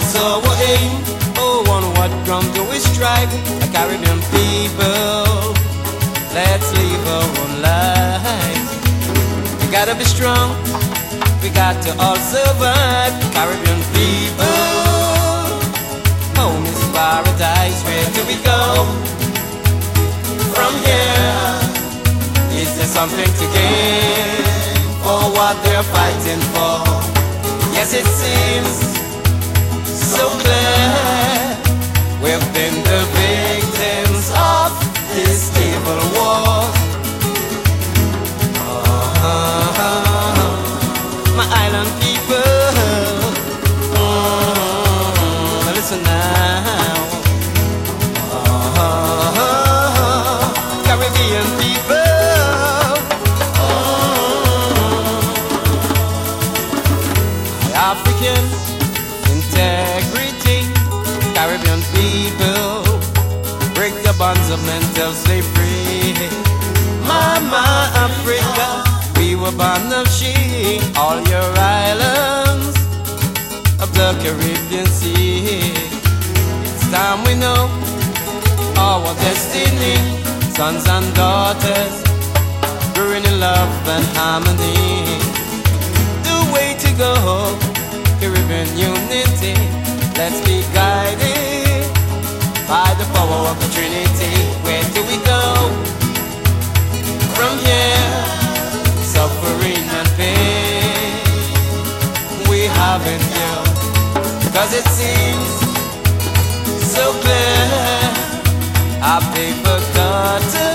What's our aim? Oh, on what ground do we strive? The Caribbean people, let's live our own life. We gotta be strong, we got to all survive. Caribbean people, home is paradise. Where do we go from here? Is there something to gain for what they're fighting for? Yes, it seems so clear. We've been the victims of this evil war. My island people, listen now. Caribbean people, African integrity. Caribbean people, break the bonds of mental slavery. Mama Africa, we were born of she. All your islands of the Caribbean Sea. It's time we know our destiny. Sons and daughters, growing in love and harmony. The way to go, Caribbean unity. Let's be guided by the power of the Trinity. Where do we go from here? Suffering and pain we have endured, cause it seems so clear. Have they forgotten